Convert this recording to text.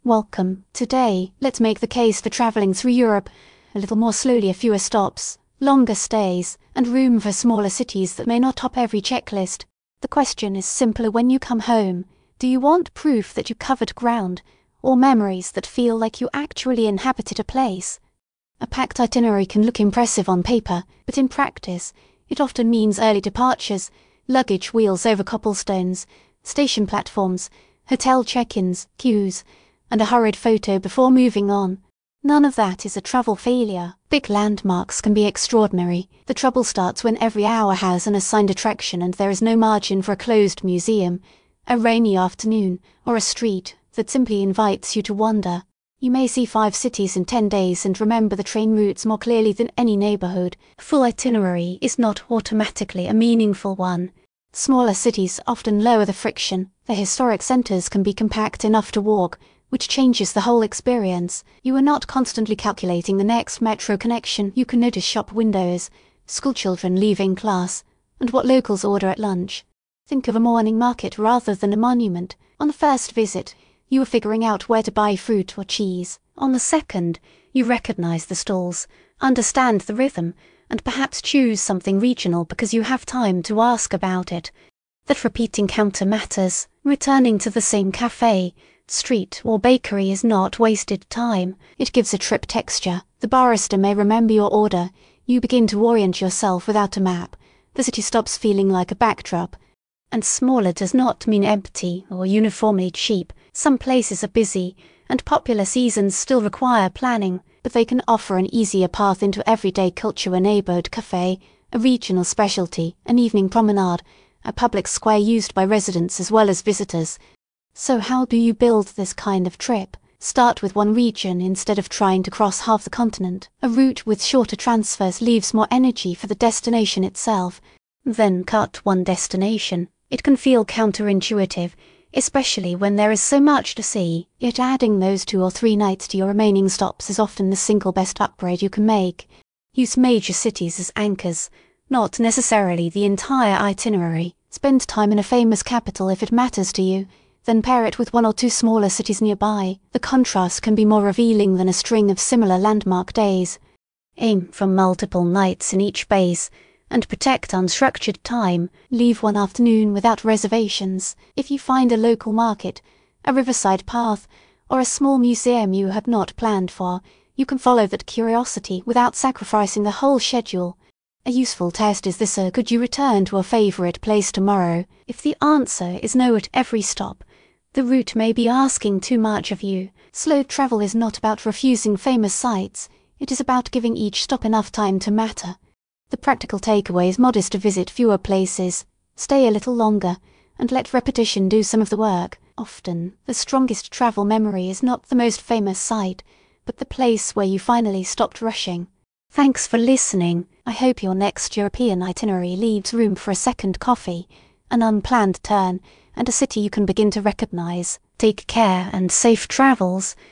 Welcome. Today, let's make the case for travelling through Europe, a little more slowly, fewer stops, longer stays, and room for smaller cities that may not top every checklist. The question is simpler when you come home. Do you want proof that you covered ground, or memories that feel like you actually inhabited a place? A packed itinerary can look impressive on paper, but in practice, it often means early departures, luggage wheels over cobblestones, station platforms, hotel check-ins, queues, and a hurried photo before moving on. None of that is a travel failure. Big landmarks can be extraordinary. The trouble starts when every hour has an assigned attraction and there is no margin for a closed museum, a rainy afternoon, or a street that simply invites you to wander. You may see 5 cities in 10 days and remember the train routes more clearly than any neighbourhood. A full itinerary is not automatically a meaningful one. Smaller cities often lower the friction. Their historic centres can be compact enough to walk, which changes the whole experience. You are not constantly calculating the next metro connection. You can notice shop windows, schoolchildren leaving class, and what locals order at lunch. Think of a morning market rather than a monument. On the first visit, you are figuring out where to buy fruit or cheese. On the second, you recognise the stalls, understand the rhythm, and perhaps choose something regional because you have time to ask about it. That repeat encounter matters. Returning to the same cafe, street, or bakery is not wasted time. It gives a trip texture. The barista may remember your order. You begin to orient yourself without a map. The city stops feeling like a backdrop. And smaller does not mean empty or uniformly cheap. Some places are busy, and popular seasons still require planning, but they can offer an easier path into everyday culture. A neighbourhood cafe, a regional specialty, an evening promenade, a public square used by residents as well as visitors. So how do you build this kind of trip? Start with one region instead of trying to cross half the continent. A route with shorter transfers leaves more energy for the destination itself. Then cut one destination. It can feel counterintuitive, especially when there is so much to see, yet adding those 2 or 3 nights to your remaining stops is often the single best upgrade you can make. Use major cities as anchors, not necessarily the entire itinerary. Spend time in a famous capital if it matters to you, then pair it with 1 or 2 smaller cities nearby. The contrast can be more revealing than a string of similar landmark days. Aim for multiple nights in each base, and protect unstructured time. Leave one afternoon without reservations. If you find a local market, a riverside path, or a small museum you had not planned for, you can follow that curiosity without sacrificing the whole schedule. A useful test is this: could you return to a favourite place tomorrow? If the answer is no at every stop, the route may be asking too much of you. Slow travel is not about refusing famous sites. It is about giving each stop enough time to matter. The practical takeaway is modest: to visit fewer places, stay a little longer, and let repetition do some of the work. Often, the strongest travel memory is not the most famous site, but the place where you finally stopped rushing. Thanks for listening. I hope your next European itinerary leaves room for a second coffee, an unplanned turn, and a city you can begin to recognise. Take care and safe travels.